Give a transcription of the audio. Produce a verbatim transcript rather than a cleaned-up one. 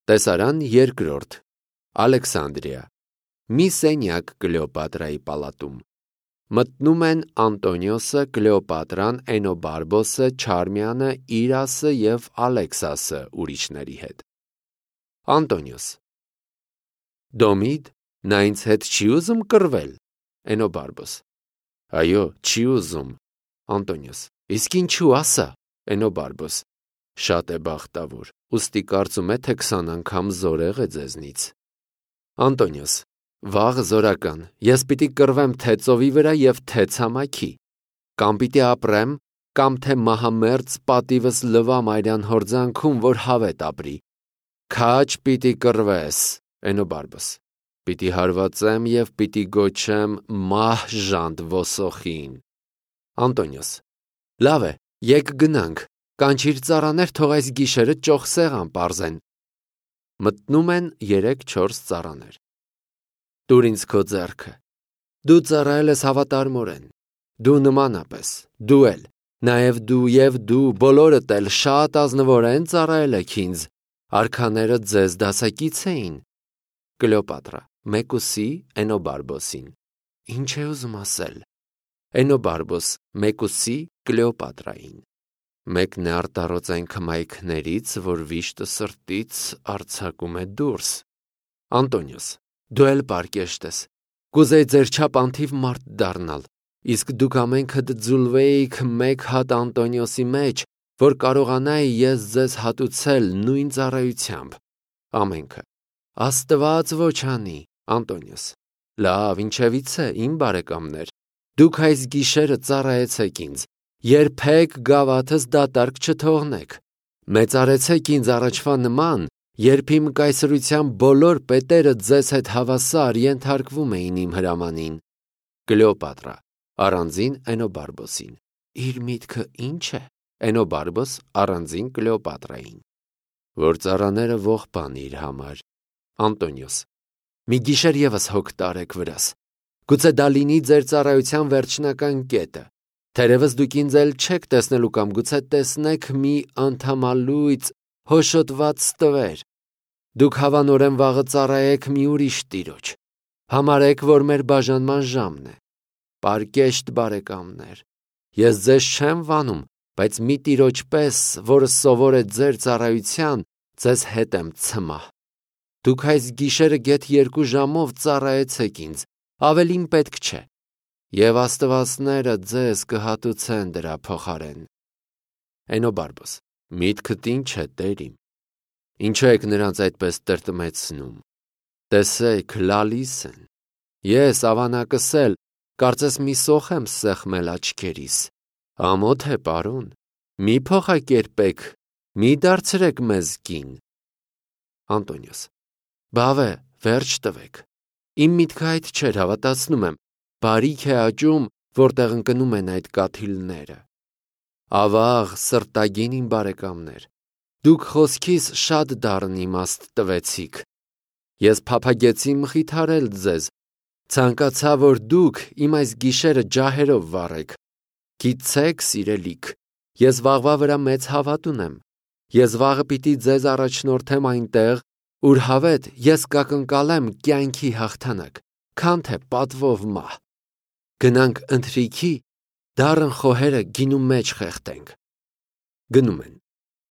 Տեսարան երկրորդ, Ալեքսանդրիա, մի սենյակ Կլեոպատրայի պալատում։ Մտնում են Անտոնիոսը, Կլեոպատրան, Էնոբարբոսը, Չարմյանը, Իրասը և Ալեքսասը ուրիշների հետ։ Անտոնիոս. Դոմիդ, նա ինձ հետ չի ուզում կռվել։ Էնոբարբոս. Այո, չի ուզում։ Անտոնիոս. Իսկ ինչու ասա։ Էնոբարբոս. Շատ է բախտավոր, ուստի կարծում է, թե քսան անգամ զորեղ է ձեզնից։ Անտոնիոս. Վաղ զորական, ես պիտի կռվեմ թե ծովի վրա և թե ցամաքի, կամ պիտի ապրեմ, կամ թե մահամերձ պատիվս լվամ այրան հորձանքում, որ հավետ ապրի։ Քաջ պիտի կռվես։ Էնոբարբոս. Պիտի հարվածեմ և պիտի գոչեմ մահ ժանտ ոսոխին։ Անտոնիոս. Լավ է, եկ գնանք, կանչիր ծառաներ, թող այս գիշերը ճոխ սեղան պարզեն։ Մտնում են երեք-չորս ծառաներ։ Տուր ինձ քո ձեռքը։ Դու ծառայել ես հավատարմորեն։ Դու նմանապես, դու էլ, նաև դու և դու բոլորդ էլ շատ ազնվորեն ծառայել եք ինձ։ Արքաները ձեզ դասակից էին։ Կլեոպատրա, մեկուսի Էնոբարբոսին. Ինչ է ուզում ասել։ Էնոբարբոս, մեկուսի Կլեոպատրային. Մեկն է արտառոց այն քմայքներից, որ վիշտը սրտից արձակում է դուրս։ Անտոնիոս, դու էլ պարկեշտ ես, կուզեի ձեր չափ անթիվ մարդ դառնալ, իսկ դուք ամենքդ ձուլվեիք մեկ հատ Անտոնիոսի մեջ, որ կարողանայի ես ձեզ հատուցել նույն ծառայությամբ։ Ամենքը։ Աստված ոչ անի։ Անտոնիոս. Լավ, ինչևիցե, իմ բարեկամներ, դուք այս գիշերը ծառայեցեք ինձ, երբեք գավաթս դատարկ չթողնեք, մեծարեցեք ինձ առաջվա նման, երբ իմ կայսրության բոլոր պետերը ձեզ հետ հավասար ենթարկվում էին իմ հրամանին։ Կլեոպատրա, առանձին Էնոբարբոսին. Իր միտքը ինչ է։ Էնոբարբոս առանձին Կլեոպատրային. Որ ծառաները ողբան իր համար։ Անտոնիոս. Մի գիշեր ևս հոգ տարեք վրաս, գուցե դա լինի ձեր ծառայության վերջնական կետը, թերևս դուք ինձ էլ չեք տեսնելու կամ գուցե տեսնեք մի անդամալույծ հոշոտված ստվեր, դուք հավանորեն վաղը ծառայեք մի ուրիշ տիրոջ, համարեք, որ մեր բաժանման ժամն է։ Պարկեշտ բարեկամներ, ես ձեզ չեմ վանում, բայց մի տիրոջ պես, որը սովոր է ձեր ծառայության, ձեզ հետ եմ ցմահ։ Դուք այս գիշերը գեթ երկու ժամով ծառայեցեք ինձ, ավելին պետք չէ, և աստվածները ձեզ կհատուցեն դրա փոխարեն։ Էնոբարբոս. Միտքդ ինչ է, տեր իմ։ Ինչու եք նրանց այդպես տրտմեցնում։ Տեսեք, լալիս են։ Ես ավանակս էլ, կարծես մի սոխ եմ սեղմել աչքերիս։ Ամոթ է, պարոն, մի փոխակերպեք, մի դարձրեք մեզ կին։ Անտոնիոս. Բավե, վերջ տվեք։ Իմ միտքը այդ չէր, հավատացնում եմ, բարիք է աճում, որտեղ ընկնում են այդ կաթիլները։ Ավաղ, սրտագին իմ բարեկամներ, դուք խոսքիս շատ դառն իմաստ տվեցիք։ Ես փափագեցի մխիթարել ձեզ, ցանկացա, որ դուք իմ այս գիշերը ջահերով վառեք։ Գիտեք, սիրելիք, ես վաղվա վրա մեծ հավատ ունեմ։ Ես վաղը պիտի ձեզ առաջնորդեմ այնտեղ, ուր հավետ ես կակնկալեմ կյանքի հաղթանակ, քան թե պատվով մահ։ Գնանք ընթրիքի, դառն խոհերը գինու մեջ խեղդենք։ Գնում են։